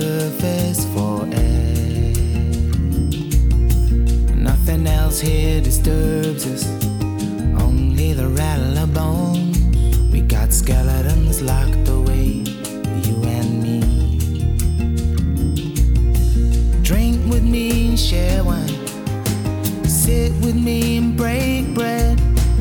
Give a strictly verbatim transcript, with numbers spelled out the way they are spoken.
surface for air. Nothing else here disturbs us, only the rattle of bones. We got skeletons locked away, you and me. Drink with me, share wine, sit with me and break.